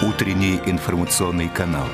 Утренний информационный канал.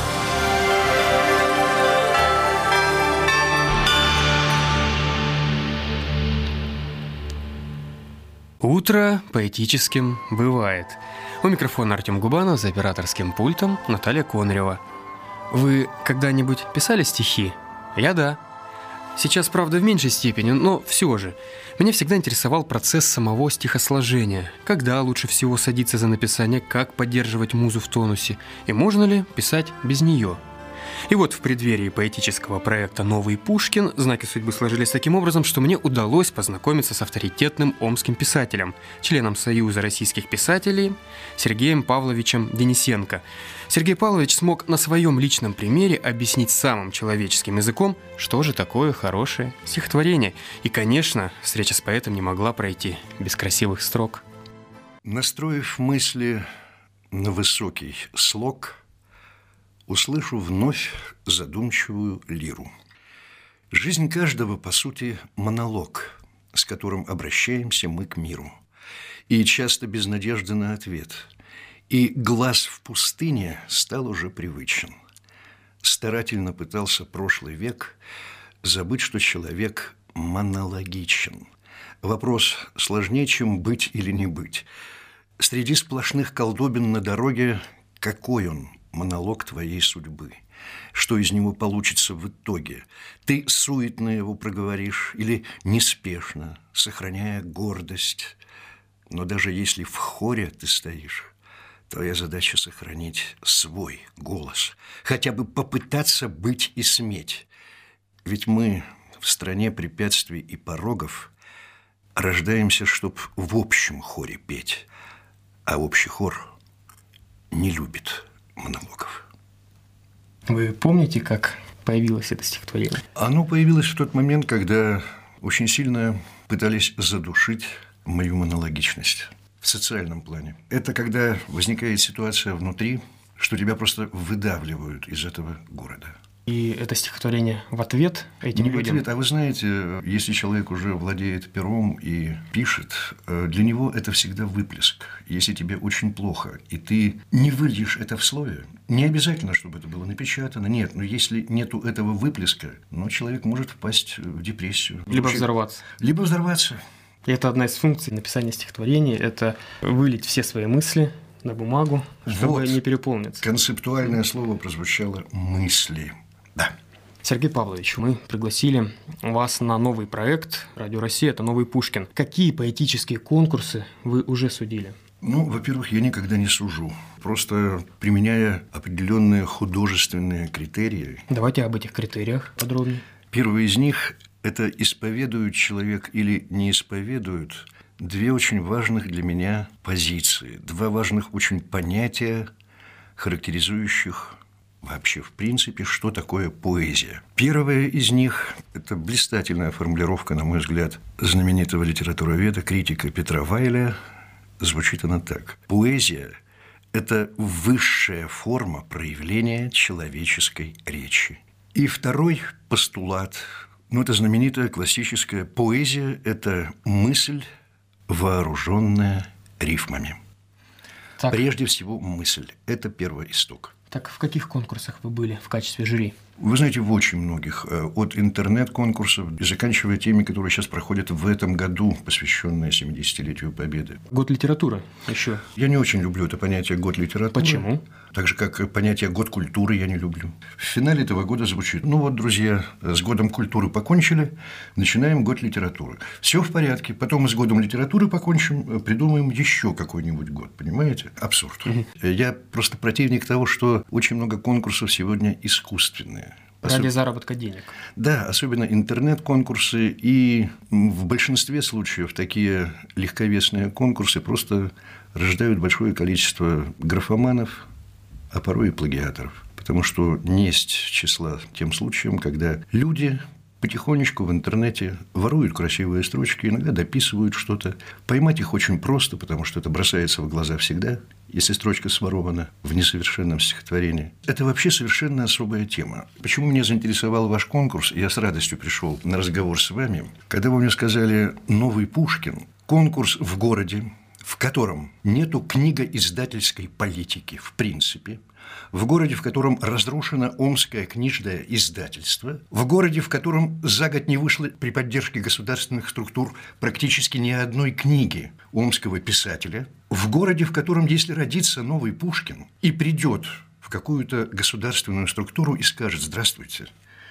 Утро поэтическим бывает. У микрофона Артем Губанов, за операторским пультом Наталья Конрева. Вы когда-нибудь писали стихи? Я да. Сейчас, правда, в меньшей степени, но все же. Меня всегда интересовал процесс самого стихосложения. Когда лучше всего садиться за написание, как поддерживать музу в тонусе, и можно ли писать без нее. И вот в преддверии поэтического проекта «Новый Пушкин» знаки судьбы сложились таким образом, что мне удалось познакомиться с авторитетным омским писателем, членом Союза российских писателей Сергеем Павловичем Денисенко. Сергей Павлович смог на своем личном примере объяснить самым человеческим языком, что же такое хорошее стихотворение. И, конечно, встреча с поэтом не могла пройти без красивых строк. Настроив мысли на высокий слог, услышу вновь задумчивую лиру. Жизнь каждого, по сути, монолог, с которым обращаемся мы к миру. И часто без надежды на ответ. И глаз в пустыне стал уже привычен. Старательно пытался прошлый век забыть, что человек монологичен. Вопрос сложнее, чем быть или не быть. Среди сплошных колдобин на дороге какой он? Монолог твоей судьбы. Что из него получится в итоге? Ты суетно его проговоришь или неспешно, сохраняя гордость. Но даже если в хоре ты стоишь, твоя задача сохранить свой голос. Хотя бы попытаться быть и сметь. Ведь мы в стране препятствий и порогов рождаемся, чтоб в общем хоре петь. А общий хор не любит монологов. Вы помните, как появилось это стихотворение? Оно появилось в тот момент, когда очень сильно пытались задушить мою монологичность в социальном плане. Это когда возникает ситуация внутри, что тебя просто выдавливают из этого города. И это стихотворение в ответ этим людям? Не в ответ, а вы знаете, если человек уже владеет пером и пишет, для него это всегда выплеск. Если тебе очень плохо, и ты не выльешь это в слове, не обязательно, чтобы это было напечатано, нет, но если нету этого выплеска, человек может впасть в депрессию. Либо взорваться. Либо взорваться. И это одна из функций написания стихотворения – это вылить все свои мысли на бумагу, чтобы не переполниться. Концептуальное слово прозвучало «мысли». Да. Сергей Павлович, мы пригласили вас на новый проект «Радио Россия». Это «Новый Пушкин». Какие поэтические конкурсы вы уже судили? Во-первых, я никогда не сужу, просто применяя определенные художественные критерии. Давайте об этих критериях подробнее. Первый из них – это исповедует человек или не исповедует две очень важных для меня позиции, два важных очень понятия, характеризующих вообще, в принципе, что такое поэзия. Первое из них – это блистательная формулировка, на мой взгляд, знаменитого литературоведа, критика Петра Вайля. Звучит она так. Поэзия – это высшая форма проявления человеческой речи. И второй постулат – это знаменитая классическая поэзия – это мысль, вооруженная рифмами. Так. Прежде всего, мысль – это первоисток. Так в каких конкурсах вы были в качестве жюри? Вы знаете, в очень многих. От интернет-конкурсов и заканчивая теми, которые сейчас проходят в этом году, посвященные 70-летию Победы. Год литературы еще? Я не очень люблю это понятие «год литературы». Почему? Так же, как понятие «год культуры» я не люблю. В финале этого года звучит: друзья, с годом культуры покончили, начинаем год литературы. Все в порядке. Потом с годом литературы покончим, придумаем еще какой-нибудь год. Понимаете? Абсурд. Я просто противник того, что очень много конкурсов сегодня искусственные. Ради заработка денег. Да, особенно интернет-конкурсы. И в большинстве случаев такие легковесные конкурсы просто рождают большое количество графоманов, а порой и плагиаторов. Потому что несть числа тем случаям, когда люди потихонечку в интернете воруют красивые строчки, иногда дописывают что-то. Поймать их очень просто, потому что это бросается в глаза всегда, если строчка сворована в несовершенном стихотворении. Это вообще совершенно особая тема. Почему меня заинтересовал ваш конкурс? Я с радостью пришел на разговор с вами, когда вы мне сказали «Новый Пушкин». Конкурс в городе, в котором нету книгоиздательской политики в принципе, в городе, в котором разрушено Омское книжное издательство, в городе, в котором за год не вышло при поддержке государственных структур практически ни одной книги омского писателя, в городе, в котором, если родится новый Пушкин и придет в какую-то государственную структуру и скажет: «Здравствуйте,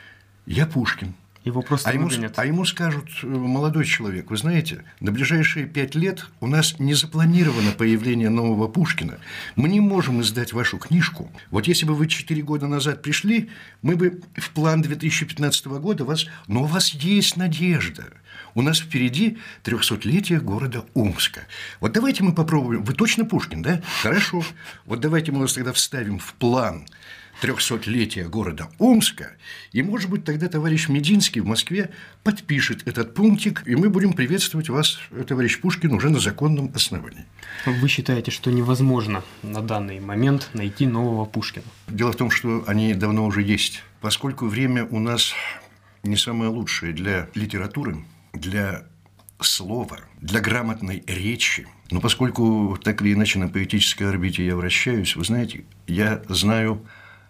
я Пушкин». Его просто выгонят. Ему скажут: молодой человек, вы знаете, на ближайшие 5 лет у нас не запланировано появление нового Пушкина. Мы не можем издать вашу книжку. Вот если бы вы 4 года назад пришли, мы бы в план 2015 года вас... Но у вас есть надежда. У нас впереди 300-летие города Омска. Вот давайте мы попробуем... Вы точно Пушкин, да? Хорошо. Вот давайте мы вас тогда вставим в план 300-летия города Омска, и, может быть, тогда товарищ Мединский в Москве подпишет этот пунктик, и мы будем приветствовать вас, товарищ Пушкин, уже на законном основании. Вы считаете, что невозможно на данный момент найти нового Пушкина? Дело в том, что они давно уже есть. Поскольку время у нас не самое лучшее для литературы, для слова, для грамотной речи, но поскольку так или иначе на поэтической орбите я вращаюсь, вы знаете, я знаю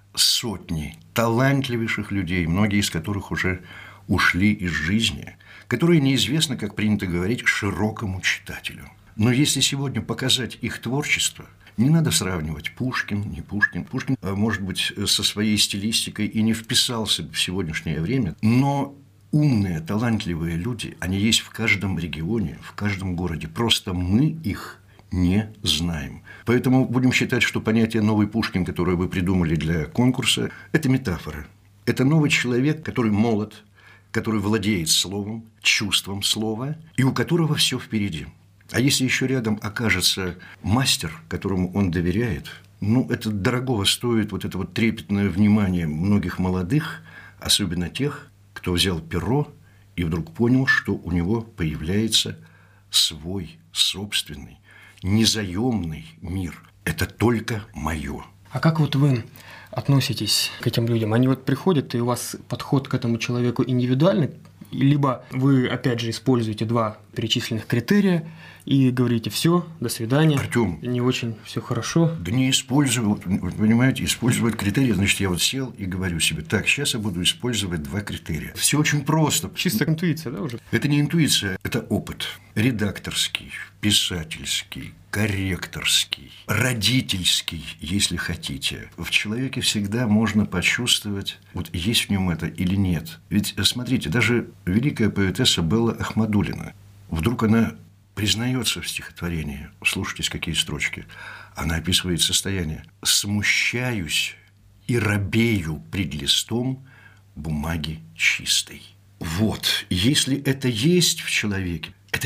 сотни талантливейших людей, многие из которых уже ушли из жизни, которые неизвестно, как принято говорить, широкому читателю. Но если сегодня показать их творчество, не надо сравнивать Пушкин, не Пушкин. Пушкин, может быть, со своей стилистикой и не вписался в сегодняшнее время, но умные, талантливые люди, они есть в каждом регионе, в каждом городе. Просто мы их не знаем. Поэтому будем считать, что понятие «новый Пушкин», которое вы придумали для конкурса, это метафора. Это новый человек, который молод, который владеет словом, чувством слова, и у которого все впереди. А если еще рядом окажется мастер, которому он доверяет, это дорогого стоит вот это вот трепетное внимание многих молодых, особенно тех, кто взял перо и вдруг понял, что у него появляется свой, собственный, незаемный мир. Это только мое. А как вот вы относитесь к этим людям? Они вот приходят, и у вас подход к этому человеку индивидуальный, либо вы, опять же, используете 2 перечисленных критерия и говорите: все, до свидания, Артём, не очень все хорошо. Да не использую, вы понимаете, использовать критерии, значит, я вот сел и говорю себе: так, сейчас я буду использовать 2 критерия. Все очень просто. Чисто интуиция, да, уже? Это не интуиция, это опыт. Редакторский, писательский, корректорский, родительский, если хотите. В человеке всегда можно почувствовать, вот есть в нем это или нет. Ведь, смотрите, даже великая поэтесса Белла Ахмадуллина, вдруг она признается в стихотворении, слушайтесь, какие строчки, она описывает состояние: «Смущаюсь и робею пред листом бумаги чистой». Вот, если это есть в человеке, это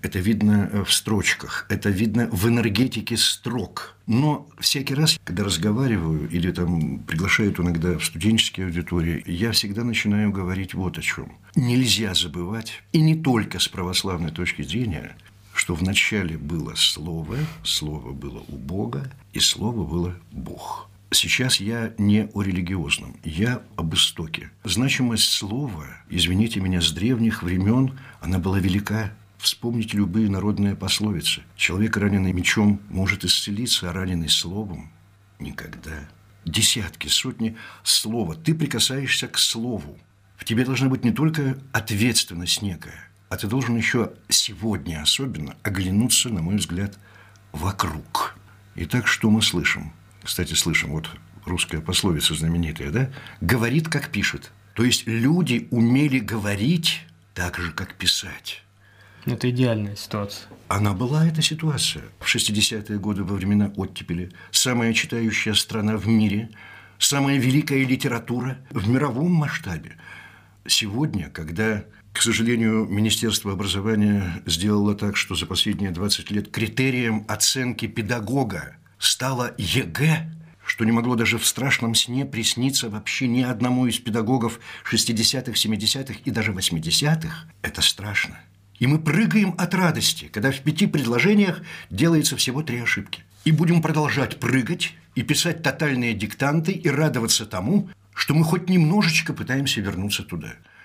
видно в строчках, это видно в энергетике строк. Но всякий раз, когда разговариваю или там приглашают иногда в студенческие аудитории, я всегда начинаю говорить вот о чем. Нельзя забывать, и не только с православной точки зрения, что вначале было слово, слово было у Бога, и слово было Бог. Сейчас я не о религиозном, я об истоке. Значимость слова, извините меня, с древних времен, она была велика. Вспомните любые народные пословицы. Человек, раненый мечом, может исцелиться, а раненый словом – никогда. Десятки, сотни слова. Ты прикасаешься к слову. В тебе должна быть не только ответственность некая, а ты должен еще сегодня особенно оглянуться, на мой взгляд, вокруг. Итак, что мы слышим? Кстати, слышим, вот русская пословица знаменитая, да? «Говорит, как пишет». То есть люди умели говорить так же, как писать. Это идеальная ситуация. Она была, эта ситуация. В 60-е годы, во времена оттепели, самая читающая страна в мире, самая великая литература в мировом масштабе. Сегодня, когда, к сожалению, Министерство образования сделало так, что за последние 20 лет критерием оценки педагога стало ЕГЭ, что не могло даже в страшном сне присниться вообще ни одному из педагогов 60-х, 70-х и даже 80-х, это страшно. И мы прыгаем от радости, когда в 5 предложениях делается всего 3 ошибки. И будем продолжать прыгать и писать тотальные диктанты и радоваться тому, что мы хоть немножечко пытаемся вернуться туда.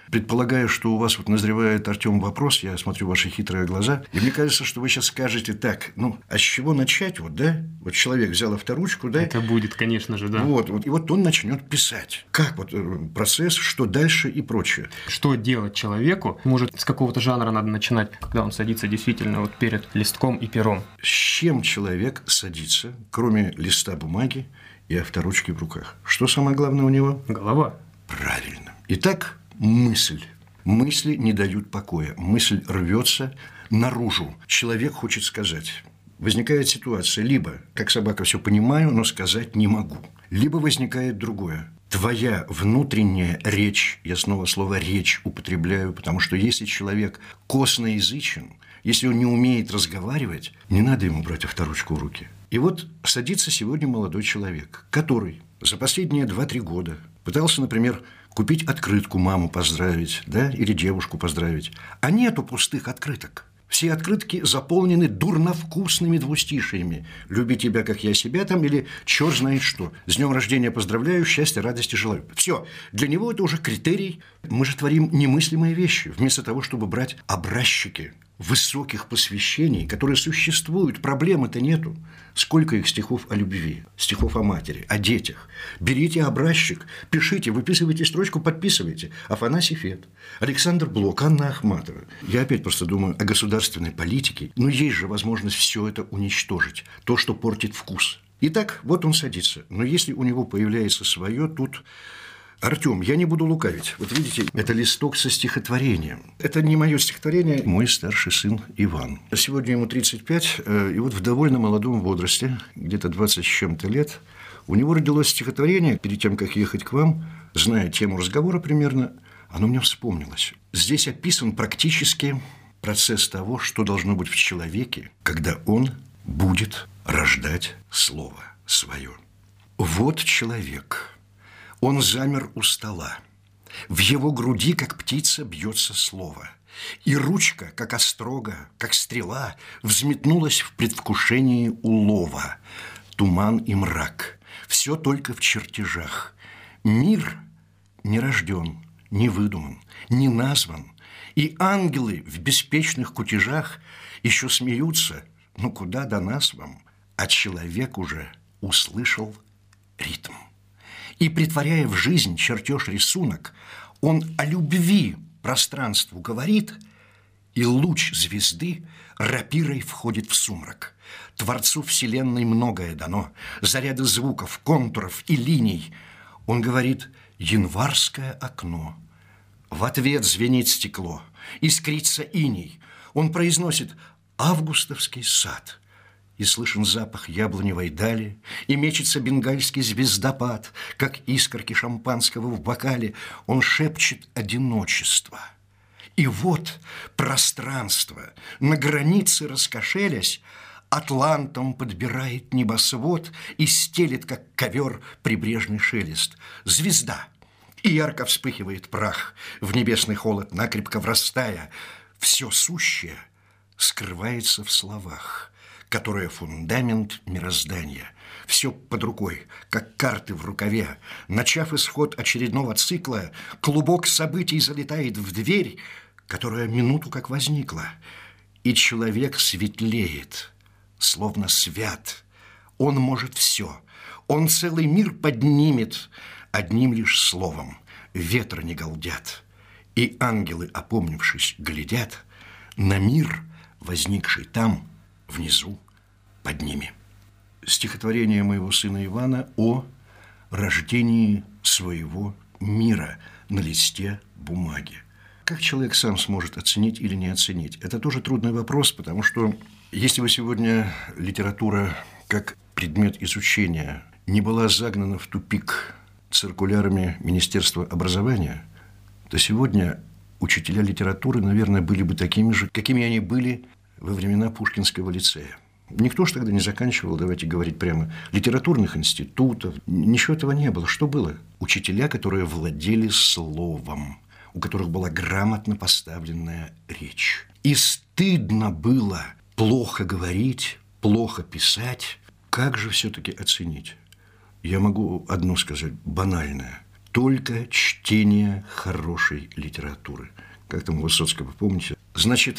Предполагаю, что у вас вот назревает, Артем, вопрос, я смотрю ваши хитрые глаза, и мне кажется, что вы сейчас скажете так, а с чего начать, вот человек взял авторучку, Это будет, конечно же, да. и вот он начнет писать. Как процесс, что дальше и прочее. Что делать человеку? Может, с какого-то жанра надо начинать, когда он садится действительно перед листком и пером? С чем человек садится, кроме листа бумаги и авторучки в руках? Что самое главное у него? Голова. Правильно. Итак, мысль. Мысли не дают покоя. Мысль рвется наружу. Человек хочет сказать. Возникает ситуация, либо, как собака, все понимаю, но сказать не могу. Либо возникает другое. Твоя внутренняя речь, я снова слово «речь» употребляю, потому что если человек косноязычен, если он не умеет разговаривать, не надо ему брать авторучку в руки. И вот садится сегодня молодой человек, который за последние 2-3 года пытался, например, купить открытку маму поздравить, или девушку поздравить. А нету пустых открыток. Все открытки заполнены дурновкусными двустишиями. «Люби тебя, как я себя» или «Черт знает что». «С днем рождения поздравляю, счастья, радости желаю». Все. Для него это уже критерий. Мы же творим немыслимые вещи. Вместо того, чтобы брать образчики высоких посвящений, которые существуют, проблемы-то нету. Сколько их стихов о любви, стихов о матери, о детях. Берите образчик, пишите, выписывайте строчку, подписывайте. Афанасий Фет, Александр Блок, Анна Ахматова. Я опять просто думаю о государственной политике. Но есть же возможность все это уничтожить, то, что портит вкус. Итак, вот он садится. Но если у него появляется свое, тут... Артем, я не буду лукавить. Вот видите, это листок со стихотворением. Это не мое стихотворение, мой старший сын Иван. Сегодня ему 35, и вот в довольно молодом возрасте, где-то 20 с чем-то лет, у него родилось стихотворение. Перед тем, как ехать к вам, зная тему разговора примерно, оно мне вспомнилось. Здесь описан практически процесс того, что должно быть в человеке, когда он будет рождать слово свое. Вот человек. Он замер у стола. В его груди, как птица, бьется слово. И ручка, как острога, как стрела, взметнулась в предвкушении улова. Туман и мрак. Все только в чертежах. Мир не рожден, не выдуман, не назван. И ангелы в беспечных кутежах еще смеются. Куда до нас вам? А человек уже услышал ритм. И, притворяя в жизнь чертеж-рисунок, он о любви пространству говорит, и луч звезды рапирой входит в сумрак. Творцу вселенной многое дано, заряды звуков, контуров и линий. Он говорит «январское окно». В ответ звенит стекло, искрится иней. Он произносит «августовский сад». И слышен запах яблоневой дали, и мечется бенгальский звездопад, как искорки шампанского в бокале. Он шепчет одиночество. И вот пространство, на границе раскошелясь, атлантом подбирает небосвод и стелет, как ковер, прибрежный шелест. Звезда, и ярко вспыхивает прах, в небесный холод накрепко врастая. Все сущее скрывается в словах, которое фундамент мироздания. Все под рукой, как карты в рукаве. Начав исход очередного цикла, клубок событий залетает в дверь, которая минуту как возникла. И человек светлеет, словно свят. Он может все. Он целый мир поднимет одним лишь словом. Ветры не галдят. И ангелы, опомнившись, глядят на мир, возникший там, внизу, под ними. Стихотворение моего сына Ивана о рождении своего мира на листе бумаги. Как человек сам сможет оценить или не оценить? Это тоже трудный вопрос, потому что если бы сегодня литература как предмет изучения не была загнана в тупик циркулярами Министерства образования, то сегодня учителя литературы, наверное, были бы такими же, какими они были во времена Пушкинского лицея. Никто же тогда не заканчивал, давайте говорить прямо, литературных институтов. Ничего этого не было. Что было? Учителя, которые владели словом, у которых была грамотно поставленная речь. И стыдно было плохо говорить, плохо писать. Как же все-таки оценить? Я могу одно сказать, банальное. только чтение хорошей литературы. Как там у Высоцкого, помните? Значит,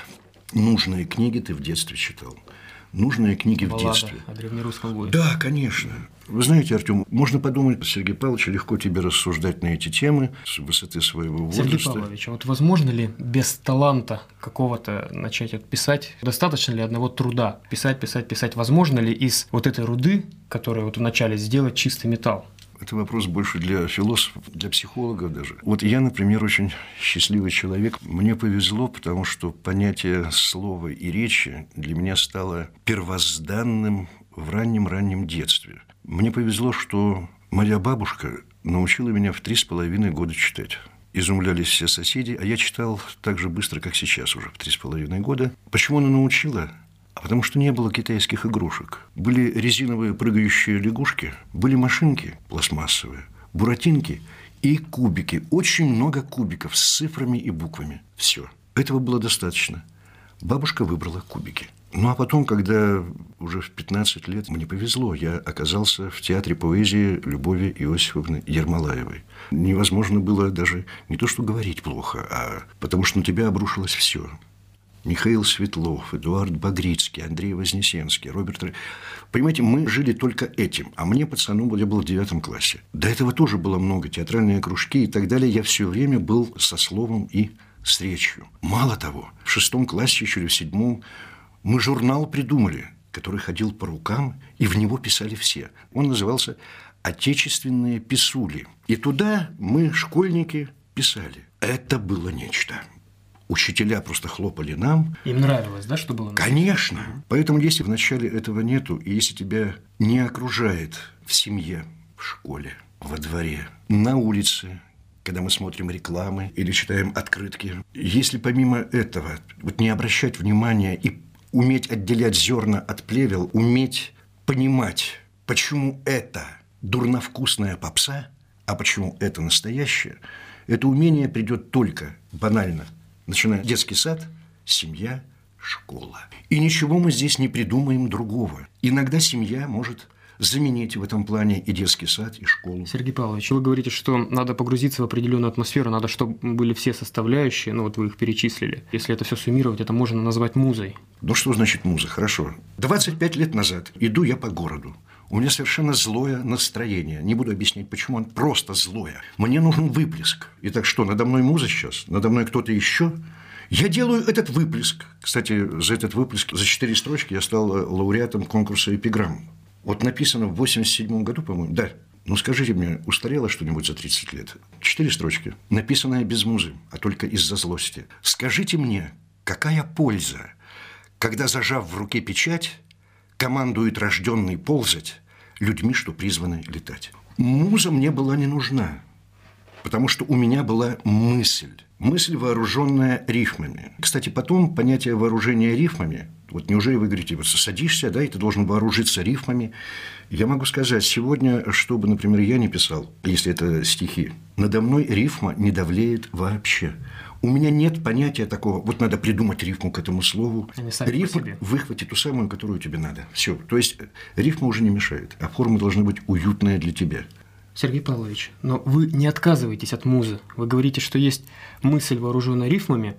нужные книги ты в детстве читал. Нужные книги в детстве. О древнерусском войне. Да, конечно. Вы знаете, Артем, можно подумать, Сергей Павлович, легко тебе рассуждать на эти темы с высоты своего возраста. Сергей Павлович, а вот возможно ли без таланта какого-то начать писать? Достаточно ли одного труда? Писать. Возможно ли из вот этой руды, которую вот вначале сделать чистый металл? Это вопрос больше для философов, для психологов даже. Вот я, например, очень счастливый человек. Мне повезло, потому что понятие слова и речи для меня стало первозданным в раннем детстве. Мне повезло, что моя бабушка научила меня в 3,5 года читать. Изумлялись все соседи, а я читал так же быстро, как сейчас уже, в 3,5 года. Почему она научила? А потому что не было китайских игрушек. Были резиновые прыгающие лягушки, были машинки пластмассовые, буратинки и кубики. Очень много кубиков с цифрами и буквами. Все. Этого было достаточно. Бабушка выбрала кубики. Ну, а потом, когда уже в 15 лет мне повезло, я оказался в театре поэзии Любови Иосифовны Ермолаевой. Невозможно было даже не то, что говорить плохо, а потому что на тебя обрушилось все. Михаил Светлов, Эдуард Багрицкий, Андрей Вознесенский, Роберт... Понимаете, мы жили только этим. А мне, пацану, я был в 9 классе. До этого тоже было много, театральные кружки и так далее. Я все время был со словом и с речью. Мало того, в 6 классе, еще или в 7, мы журнал придумали, который ходил по рукам, и в него писали все. Он назывался «Отечественные писули». И туда мы, школьники, писали. Это было нечто. Учителя просто хлопали нам. Им нравилось, да, что было? Конечно. Поэтому, если вначале этого нету, и если тебя не окружает в семье, в школе, во дворе, на улице, когда мы смотрим рекламы или читаем открытки, если помимо этого вот не обращать внимания и уметь отделять зерна от плевел, уметь понимать, почему это дурновкусная попса, а почему это настоящее, это умение придет только банально. Начиная детский сад, семья, школа. И ничего мы здесь не придумаем другого. Иногда семья может заменить в этом плане и детский сад, и школу. Сергей Павлович, вы говорите, что надо погрузиться в определенную атмосферу, надо, чтобы были все составляющие, ну вот вы их перечислили. Если это все суммировать, это можно назвать музой. Ну что значит муза? Хорошо. 25 лет назад иду я по городу. У меня совершенно злое настроение. Не буду объяснять, почему, он просто злое. Мне нужен выплеск. Итак, что, надо мной муза сейчас? Надо мной кто-то еще? Я делаю этот выплеск. Кстати, за этот выплеск, за 4 строчки я стал лауреатом конкурса «Эпиграмм». Вот написано в 87 году, по-моему. Да. Ну, скажите мне, устарело что-нибудь за 30 лет? 4 строчки. Написанное без музы, а только из-за злости. Скажите мне, какая польза, когда, зажав в руке печать, командует рожденный ползать людьми, что призваны летать. Муза мне была не нужна, потому что у меня была мысль, вооруженная рифмами. Кстати, потом понятие вооружения рифмами, вот неужели вы говорите, вот садишься, да, и ты должен вооружиться рифмами. Я могу сказать, сегодня, что бы, например, я не писал, если это стихи, надо мной рифма не давлеет вообще. У меня нет понятия такого, вот надо придумать рифму к этому слову. Рифма выхвати ту самую, которую тебе надо. Все. То есть рифма уже не мешает, а форма должна быть уютная для тебя. Сергей Павлович, но вы не отказываетесь от музы. Вы говорите, что есть мысль, вооруженная рифмами,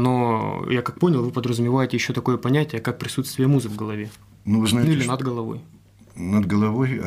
но, я как понял, вы подразумеваете еще такое понятие, как присутствие музы в голове. Ну, вы знаете, или над головой. Над головой?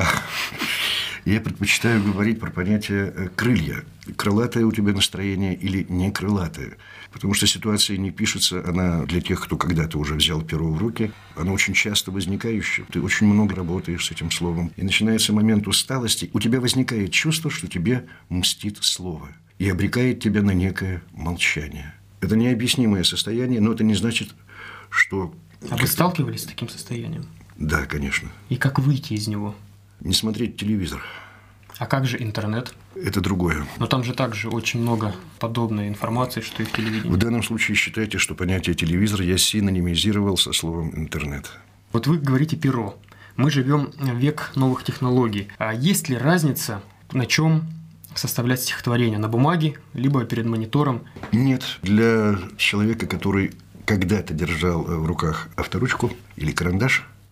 Я предпочитаю говорить про понятие крылья. Крылатое у тебя настроение или не крылатое. Потому что ситуация не пишется, она для тех, кто когда-то уже взял перо в руки, она очень часто возникающая. Ты очень много работаешь с этим словом. И начинается момент усталости. У тебя возникает чувство, что тебе мстит слово. И обрекает тебя на некое молчание. Это необъяснимое состояние, но это не значит, что... А вы сталкивались с таким состоянием? Да, конечно. И как выйти из него? Не смотреть телевизор. А как же интернет? Это другое. Но там же также очень много подобной информации, что и в телевидении. В данном случае считайте, что понятие телевизор я синонимизировал со словом интернет. Вот вы говорите перо. Мы живем в век новых технологий. А есть ли разница, на чем составлять стихотворение? На бумаге, либо перед монитором? Нет. Для человека, который когда-то держал в руках авторучку или карандаш,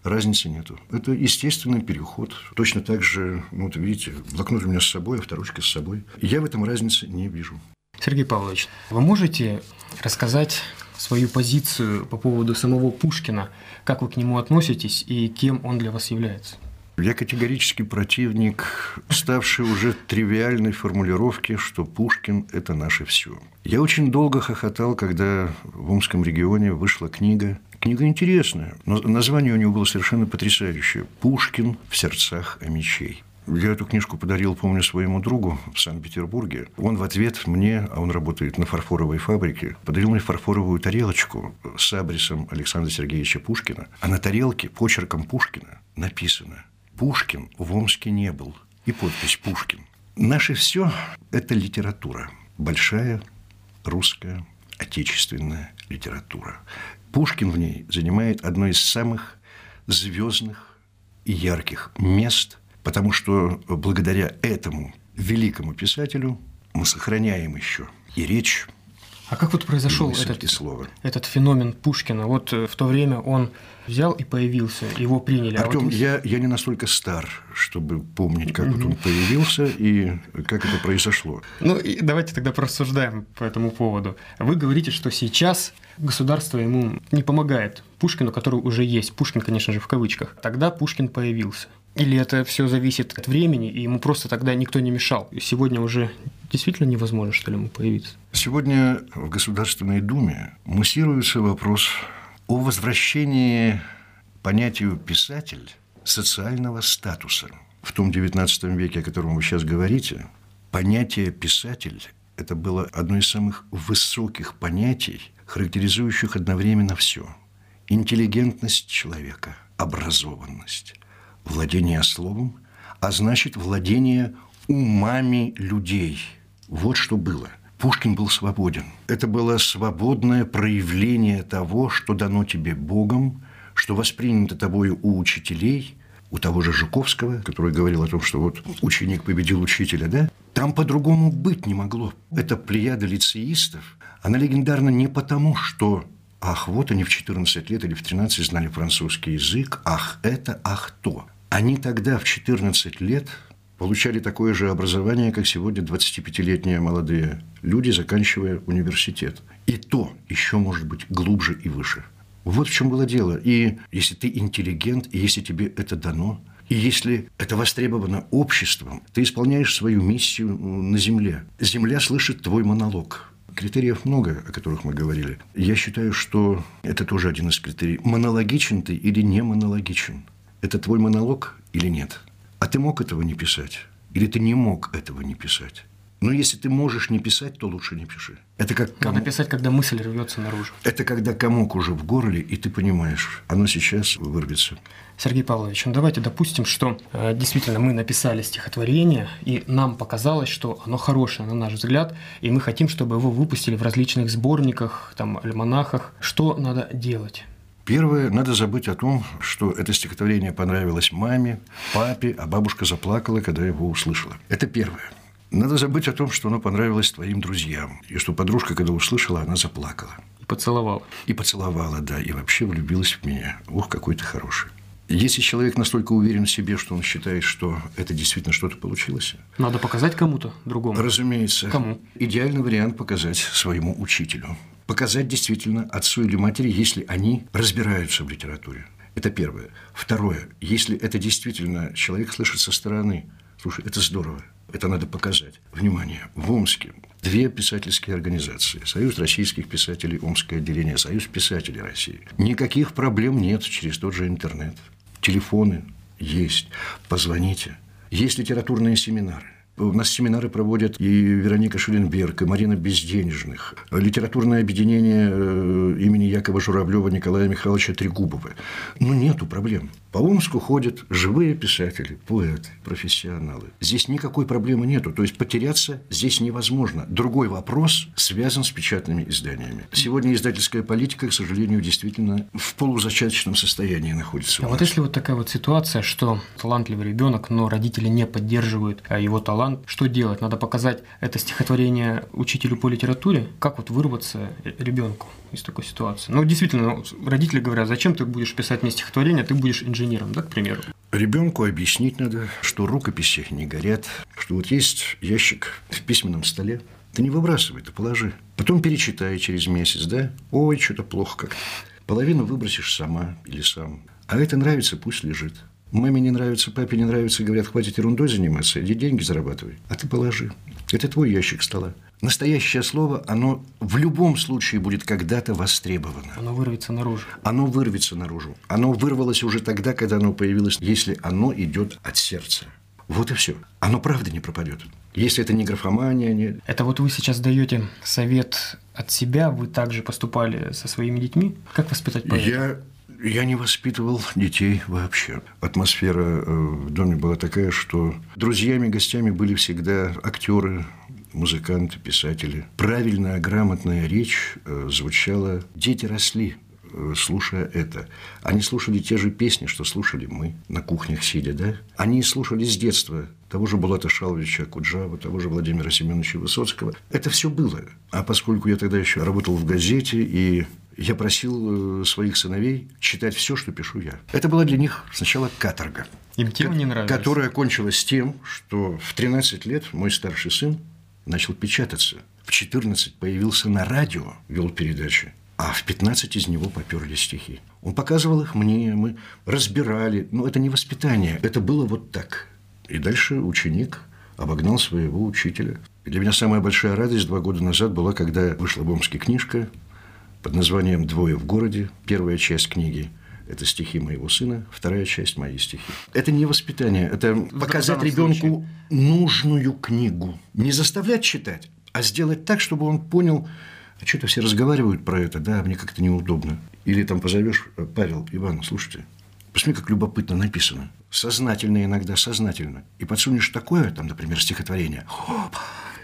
Разницы нету. Это естественный переход. Точно так же, вот видите, блокнот у меня с собой, авторучка с собой. Я в этом разницы не вижу. Сергей Павлович, вы можете рассказать свою позицию по поводу самого Пушкина? Как вы к нему относитесь и кем он для вас является? Я категорический противник, ставшей уже тривиальной формулировки, что Пушкин – это наше все. Я очень долго хохотал, когда в Омском регионе вышла книга. Книга интересная, но название у него было совершенно потрясающее – «Пушкин в сердцах Амичей». Я эту книжку подарил, помню, своему другу в Санкт-Петербурге. Он в ответ мне, а он работает на фарфоровой фабрике, подарил мне фарфоровую тарелочку с абрисом Александра Сергеевича Пушкина. А на тарелке почерком Пушкина написано «Пушкин в Омске не был». И подпись «Пушкин». Наше все – это литература. Большая русская отечественная литература. Пушкин в ней занимает одно из самых звездных и ярких мест, потому что благодаря этому великому писателю мы сохраняем еще и речь. А как вот произошел этот феномен Пушкина? Вот в то время он взял и появился, его приняли. Артём, я не настолько стар, чтобы помнить, как вот он появился и как это произошло. Ну, и давайте тогда порассуждаем по этому поводу. Вы говорите, что сейчас государство ему не помогает, Пушкину, который уже есть. Пушкин, конечно же, в кавычках. Тогда Пушкин появился. Или это все зависит от времени, и ему просто тогда никто не мешал? И сегодня уже действительно невозможно, что ли, ему появиться? Сегодня в Государственной Думе муссируется вопрос о возвращении понятию «писатель» социального статуса. В том XIX веке, о котором вы сейчас говорите, понятие «писатель» – это было одно из самых высоких понятий, характеризующих одновременно все: интеллигентность человека, образованность, владение словом, а значит, владение умами людей. Вот что было. Пушкин был свободен. Это было свободное проявление того, что дано тебе Богом, что воспринято тобою у учителей, у того же Жуковского, который говорил о том, что вот ученик победил учителя, да? Там по-другому быть не могло. Эта плеяда лицеистов, она легендарна не потому, что ах, вот они в 14 лет или в 13 знали французский язык, ах это, ах то. Они тогда в 14 лет получали такое же образование, как сегодня 25-летние молодые люди, заканчивая университет. И то еще может быть глубже и выше. Вот в чем было дело. И если ты интеллигент, и если тебе это дано, и если это востребовано обществом, ты исполняешь свою миссию на земле. Земля слышит твой монолог. Критериев много, о которых мы говорили. Я считаю, что это тоже один из критериев. Монологичен ты или не монологичен? Это твой монолог или нет? А ты мог этого не писать? Или ты не мог этого не писать? Но если ты можешь не писать, то лучше не пиши. Это как Надо писать, когда мысль рвется наружу. Это когда комок уже в горле, и ты понимаешь, оно сейчас вырвется. Сергей Павлович, ну давайте допустим, что действительно мы написали стихотворение, и нам показалось, что оно хорошее, на наш взгляд, и мы хотим, чтобы его выпустили в различных сборниках, там, альманахах. Что надо делать? Первое, надо забыть о том, что это стихотворение понравилось маме, папе, а бабушка заплакала, когда его услышала. Это первое. Надо забыть о том, что оно понравилось твоим друзьям, и что подружка, когда услышала, она заплакала. И поцеловала. И поцеловала, да, и вообще влюбилась в меня. Ох, какой ты хороший. Если человек настолько уверен в себе, что он считает, что это действительно что-то получилось... Надо показать кому-то другому? Разумеется. Кому? Идеальный вариант показать своему учителю. Показать действительно отцу или матери, если они разбираются в литературе. Это первое. Второе. Если это действительно человек слышит со стороны. Слушай, это здорово. Это надо показать. Внимание. В Омске 2 писательские организации. Союз российских писателей, Омское отделение, Союз писателей России. Никаких проблем нет через тот же интернет. Телефоны есть. Позвоните. Есть литературные семинары. У нас семинары проводят и Вероника Шуленберг, и Марина Безденежных, литературное объединение имени Якова Журавлева Николая Михайловича Трегубова. Ну, нету проблем. По Омску ходят живые писатели, поэты, профессионалы. Здесь никакой проблемы нету. То есть потеряться здесь невозможно. Другой вопрос связан с печатными изданиями. Сегодня издательская политика, к сожалению, действительно в полузачаточном состоянии находится. А вот если вот такая вот ситуация, что талантливый ребенок, но родители не поддерживают его талант, что делать? Надо показать это стихотворение учителю по литературе? Как вот вырваться ребенку из такой ситуации? Ну, действительно, родители говорят, зачем ты будешь писать мне стихотворение, ты будешь инженером, да, к примеру? Ребенку объяснить надо, что рукописи не горят, что вот есть ящик в письменном столе, ты не выбрасывай, ты положи. Потом перечитай через месяц, да? Ой, что-то плохо как-то. Половину выбросишь сама или сам. А это нравится, пусть лежит. Маме не нравится, папе не нравится, говорят, хватит ерундой заниматься, иди деньги зарабатывай. А ты положи. Это твой ящик стола. Настоящее слово, оно в любом случае будет когда-то востребовано. Оно вырвется наружу. Оно вырвется наружу. Оно вырвалось уже тогда, когда оно появилось, если оно идет от сердца. Вот и все. Оно правда не пропадет. Если это не графомания, не... Это вот вы сейчас даете совет от себя, вы также поступали со своими детьми? Как воспитать поэта? Я не воспитывал детей вообще. Атмосфера в доме была такая, что друзьями, гостями были всегда актеры, музыканты, писатели. Правильная, грамотная речь звучала. Дети росли, слушая это. Они слушали те же песни, что слушали мы на кухнях сидя, да? Они слушали с детства того же Булата Шаловича Куджава, того же Владимира Семеновича Высоцкого. Это все было. А поскольку я тогда еще работал в газете, и я просил своих сыновей читать все, что пишу я. Это была для них сначала каторга. Им тема не нравилась? Которая кончилась тем, что в 13 лет мой старший сын начал печататься. В 14 появился на радио, вел передачи. А в 15 из него поперли стихи. Он показывал их мне, мы разбирали. Но это не воспитание, это было вот так. И дальше ученик обогнал своего учителя. И для меня самая большая радость 2 года назад была, когда вышла в Омске книжка под названием «Двое в городе». Первая часть книги – это стихи моего сына, вторая часть – мои стихи. Это не воспитание, это показать ребенку нужную книгу. Не заставлять читать, а сделать так, чтобы он понял, а что-то все разговаривают про это, да, мне как-то неудобно. Или там позовешь: Павел, Иван, слушайте, посмотри, как любопытно написано. Сознательно иногда, сознательно. И подсунешь такое, там, например, стихотворение. Хоп!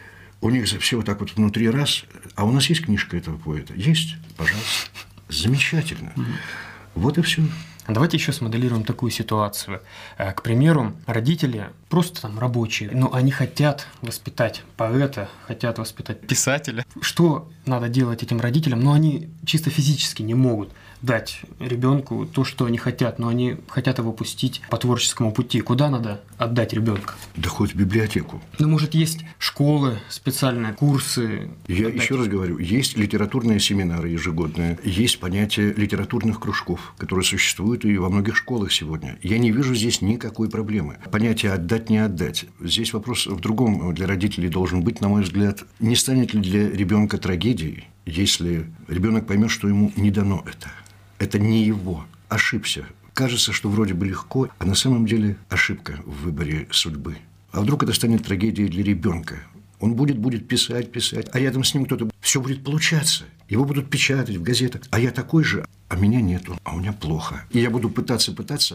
У них все вот так вот внутри раз. А у нас есть книжка этого поэта? Есть? Пожалуйста. Замечательно. Вот и все. Давайте еще смоделируем такую ситуацию. К примеру, родители просто там рабочие, но они хотят воспитать поэта, хотят воспитать писателя. Что надо делать этим родителям? Но они чисто физически не могут дать ребенку то, что они хотят, но они хотят его пустить по творческому пути. Куда надо отдать ребенка? Да хоть в библиотеку. Ну, может, есть школы, специальные курсы. Я еще раз говорю, есть литературные семинары ежегодные, есть понятие литературных кружков, которые существуют и во многих школах сегодня. Я не вижу здесь никакой проблемы. Понятие «отдать, не отдать». Здесь вопрос в другом для родителей должен быть, на мой взгляд. Не станет ли для ребенка трагедией, если ребенок поймет, что ему не дано это? Это не его. Ошибся. Кажется, что вроде бы легко, а на самом деле ошибка в выборе судьбы. А вдруг это станет трагедией для ребенка? Он будет писать, а рядом с ним кто-то... Все будет получаться. Его будут печатать в газетах. А я такой же, а меня нету, а у меня плохо. И я буду пытаться.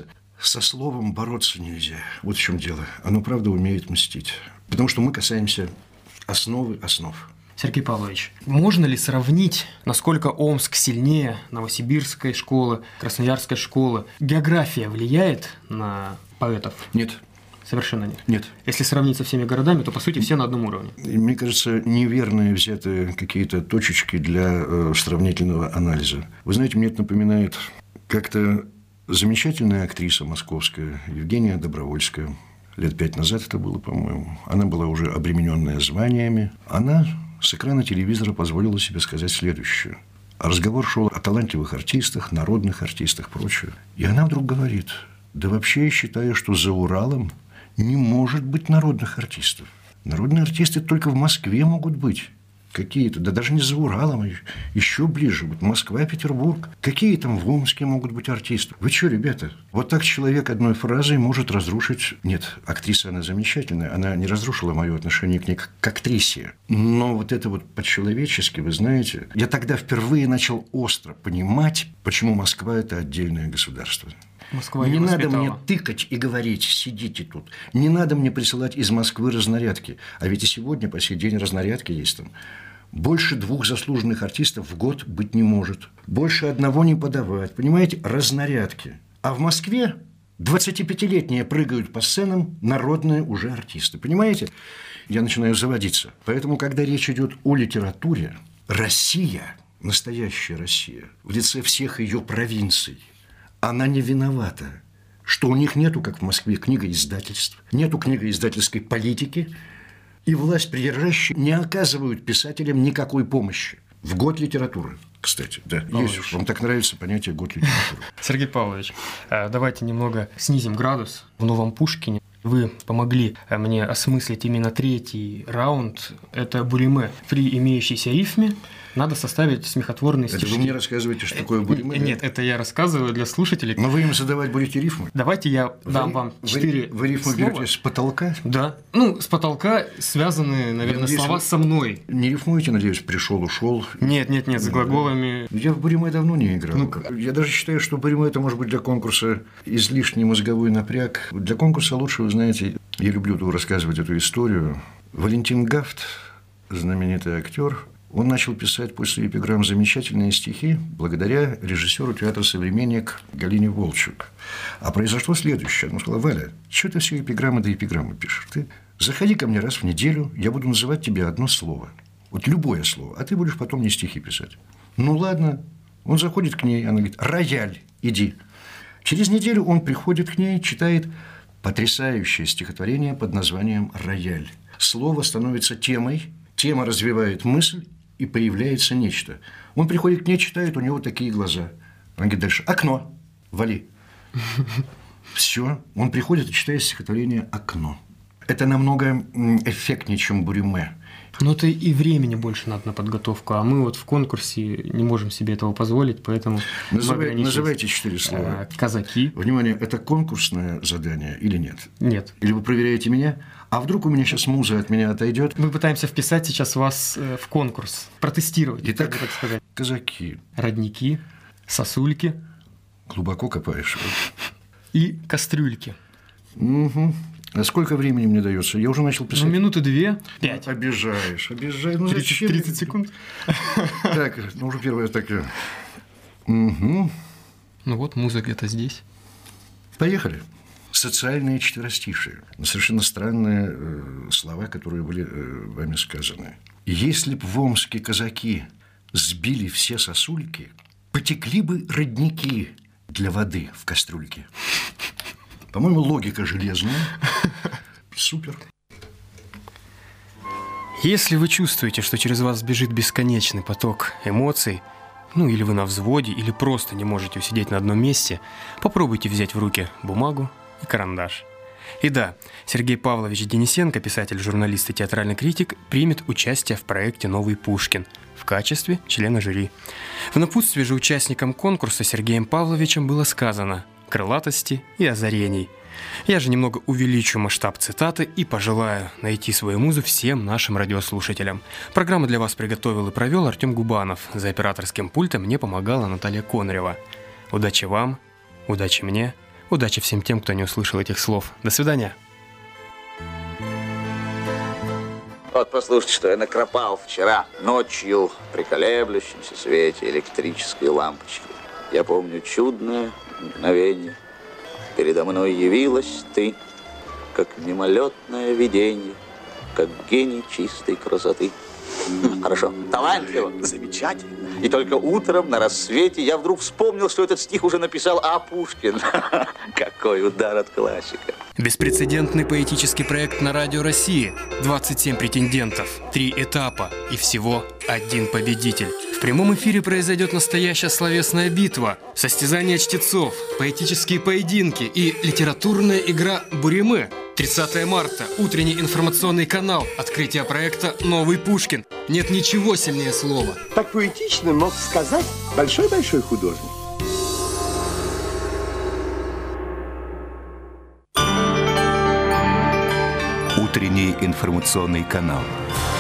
Со словом бороться нельзя. Вот в чем дело. Оно, правда, умеет мстить. Потому что мы касаемся основы основ. Сергей Павлович, можно ли сравнить, насколько Омск сильнее Новосибирской школы, Красноярской школы? География влияет на поэтов? Нет. Совершенно нет? Нет. Если сравнить со всеми городами, то, по сути, все на одном уровне. Мне кажется, неверные взяты какие-то точечки для сравнительного анализа. Вы знаете, мне это напоминает как-то замечательная актриса московская Евгения Добровольская. Лет 5 назад это было, по-моему. Она была уже обремененная званиями. Она с экрана телевизора позволила себе сказать следующее. Разговор шел о талантливых артистах, народных артистах, прочее. И она вдруг говорит: да вообще я считаю, что за Уралом не может быть народных артистов. Народные артисты только в Москве могут быть. Какие-то, да даже не за Уралом, а еще ближе. Вот Москва, Петербург. Какие там в Омске могут быть артисты? Вы что, ребята? Вот так человек одной фразой может разрушить... Нет, актриса, она замечательная. Она не разрушила мое отношение к ней как к актрисе. Но вот это вот по-человечески, вы знаете... Я тогда впервые начал остро понимать, почему Москва – это отдельное государство. Москва Не ее надо воспитала. мне тыкать и говорить, сидите тут. Не надо мне присылать из Москвы разнарядки. А ведь и сегодня по сей день разнарядки есть там. Больше 2 заслуженных артистов в год быть не может. Больше 1 не подавать. Понимаете, разнарядки. А в Москве 25-летние прыгают по сценам, народные уже артисты. Понимаете? Я начинаю заводиться. Поэтому, когда речь идет о литературе, Россия, настоящая Россия, в лице всех ее провинций, она не виновата, что у них нету, как в Москве, книгоиздательств, нету книгоиздательской политики, и власть придержащие не оказывают писателям никакой помощи. В год литературы, кстати, да, есть. Вам так нравится понятие «год литературы». Сергей Павлович, давайте немного снизим градус. В «Новом Пушкине» вы помогли мне осмыслить именно 3-й раунд. Это буриме. При имеющейся рифме надо составить смехотворные Это стишки. вы мне рассказываете, что такое буриме? Нет, это я рассказываю для слушателей. Но вы им задавать будете рифмы? Давайте я дам вам 4 Вы рифму слова. берете с потолка? Да. Ну, с потолка связаны, наверное, Если слова вы- со мной. Не рифмуете, надеюсь, пришел, ушел? Нет, с глаголами. Я в буриме давно не играл. Я даже считаю, что буриме – это может быть для конкурса излишний мозговой напряг. Для конкурса лучше, вы знаете, я люблю рассказывать эту историю. Валентин Гафт, знаменитый актер, он начал писать после эпиграмм замечательные стихи благодаря режиссеру театра «Современник» Галине Волчек. А произошло следующее. Она сказала: Валя, что ты все эпиграммы да эпиграммы пишешь? Ты заходи ко мне раз в неделю, я буду называть тебе одно слово. Вот любое слово. А ты будешь потом мне стихи писать. Ну, ладно. Он заходит к ней, она говорит: рояль, иди. Через неделю он приходит к ней, читает потрясающее стихотворение под названием «Рояль». Слово становится темой, тема развивает мысль, и появляется нечто. Он приходит к ней, читает, у него такие глаза. Он говорит дальше: окно, вали. Все. Он приходит и читает стихотворение «Окно». Это намного эффектнее, чем буриме. Но-то и времени больше надо на подготовку, а мы вот в конкурсе не можем себе этого позволить, поэтому мы ограничились. Называйте 4 слова. Казаки. Внимание, это конкурсное задание или нет? Нет. Или вы проверяете меня? А вдруг у меня сейчас муза от меня отойдет? Мы пытаемся вписать сейчас вас в конкурс, протестировать, Итак, так сказать. казаки. Родники, сосульки Глубоко копаешь. и кастрюльки. Угу. А сколько времени мне дается? Я уже начал писать. Ну, минуты 2, 5. Обижаешь. Ну, 30, зачем? 30 секунд. Так, ну уже первое так. Угу. Ну вот, муза где-то здесь. Поехали. Социальные четверостишие. Совершенно странные слова, которые были вами сказаны. Если б в Омске казаки сбили все сосульки, потекли бы родники для воды в кастрюльке. По-моему, логика железная. Супер. Если вы чувствуете, что через вас бежит бесконечный поток эмоций, ну или вы на взводе, или просто не можете усидеть на одном месте, попробуйте взять в руки бумагу и карандаш. И да, Сергей Павлович Денисенко, писатель, журналист и театральный критик, примет участие в проекте «Новый Пушкин» в качестве члена жюри. В напутствии же участникам конкурса Сергеем Павловичем было сказано «крылатости и озарений». Я же немного увеличу масштаб цитаты и пожелаю найти свою музу всем нашим радиослушателям. Программу для вас приготовил и провел Артем Губанов. За операторским пультом мне помогала Наталья Конрева. Удачи вам, удачи мне, удачи всем тем, кто не услышал этих слов. До свидания. Вот послушайте, что я накропал вчера ночью при колеблющемся свете электрической лампочки. Я помню чудное мгновение. Передо мной явилась ты, как мимолетное видение, как гений чистой красоты. Хорошо, талантливо, замечательно. И только утром на рассвете я вдруг вспомнил, что этот стих уже написал А. Пушкин. Какой удар от классика. Беспрецедентный поэтический проект на Радио России. 27 претендентов, 3 этапа и всего 1 победитель. В прямом эфире произойдет настоящая словесная битва, состязание чтецов, поэтические поединки и литературная игра «Буриме». 30 марта. Утренний информационный канал. Открытие проекта «Новый Пушкин». Нет ничего сильнее слова. Так поэтично мог сказать большой-большой художник. Утренний информационный канал.